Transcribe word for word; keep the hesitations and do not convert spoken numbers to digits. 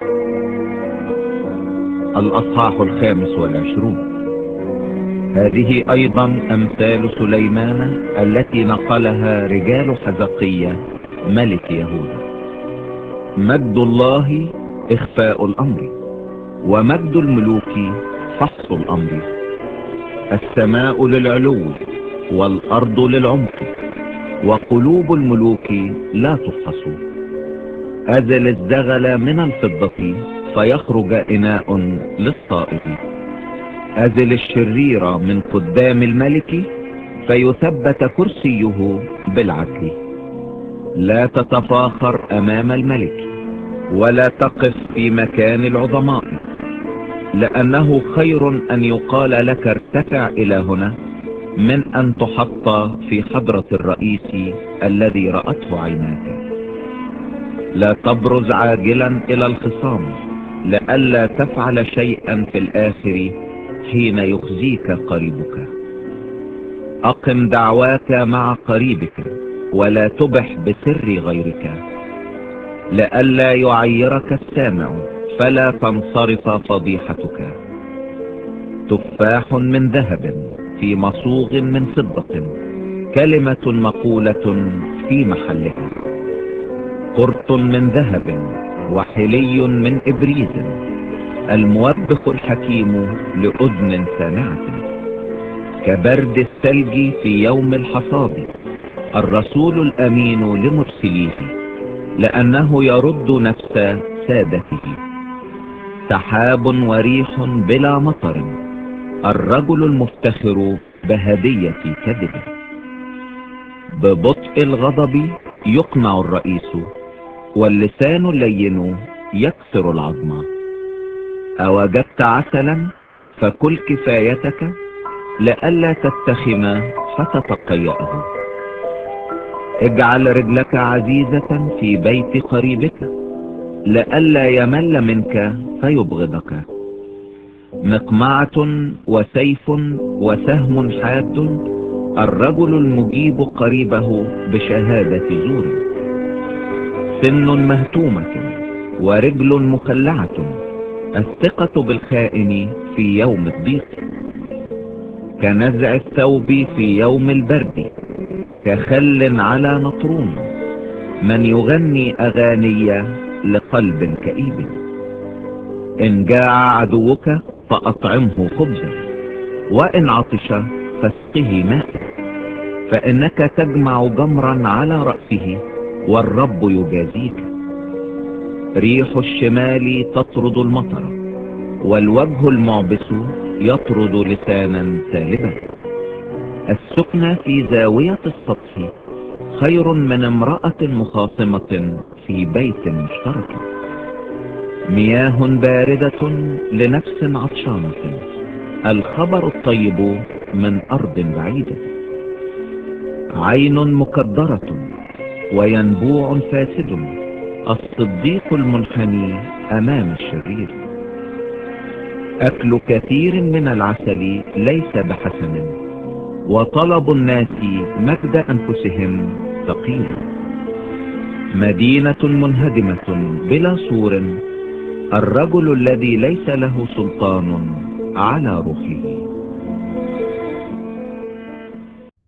الأصحاح الخامس والعشرون. هذه أيضا أمثال سليمان التي نقلها رجال حزقية ملك يهوذا. مجد الله إخفاء الأمر، ومجد الملوك فحص الأمر. السماء للعلو والأرض للعمق، وقلوب الملوك لا تفحص. أزل الزغل من الفضة فيخرج إناء للصائغ. أزل الشرير من قدام الملك فيثبت كرسيه بالعدل. لا تتفاخر أمام الملك، ولا تقف في مكان العظماء، لأنه خير أن يقال لك ارتفع إلى هنا من أن تحط في حضرة الرئيس الذي رأته عيناك. لا تبرز عاجلا إلى الخصام، لئلا تفعل شيئا في الآخر حين يخزيك قريبك. أقم دعواك مع قريبك، ولا تبح بسر غيرك، لئلا يعيرك السامع فلا تنصرف فضيحتك. تفاح من ذهب في مصوغ من فضة، كلمة مقولة في محلها. قرط من ذهب وحلي من إبريز، الموبخ الحكيم لأذن سامعة. كبرد الثلج في يوم الحصاد، الرسول الأمين لمرسليه، لأنه يرد نفس سادته. سحاب وريح بلا مطر، الرجل المفتخر بهدية كذبه. ببطء الغضب يقنع الرئيس، واللسان اللين يكسر العظم. أوجدت عسلا فكل كفايتك، لئلا تتخم فتتقيأه. اجعل رجلك عزيزة في بيت قريبك، لئلا يمل منك فيبغضك. مقمعة وسيف وسهم حاد، الرجل المجيب قريبه بشهادة زور. سن مهتومة ورجل مخلعة، الثقة بالخائن في يوم الضيق. كنزع الثوب في يوم البرد، كخل على نطرون. من يغني أغاني لقلب كئيب. إن جاع عدوك فأطعمه خبزا، وإن عطش فاسقه ماء. فإنك تجمع جمرا على رأسه، والرب يجازيك. ريح الشمال تطرد المطر، والوجه المعبس يطرد لسانا سالبا. السكنة في زاوية السطح خير من امرأة مخاصمة في بيت مشترك. مياه باردة لنفس عطشانة، الخبر الطيب من أرض بعيدة. عين مكدرة وينبوع فاسد، الصديق المنحني أمام الشرير. أكل كثير من العسل ليس بحسن، وطلب الناس مجد أنفسهم ثقيل. مدينة منهدمة بلا سور، الرجل الذي ليس له سلطان على روحه.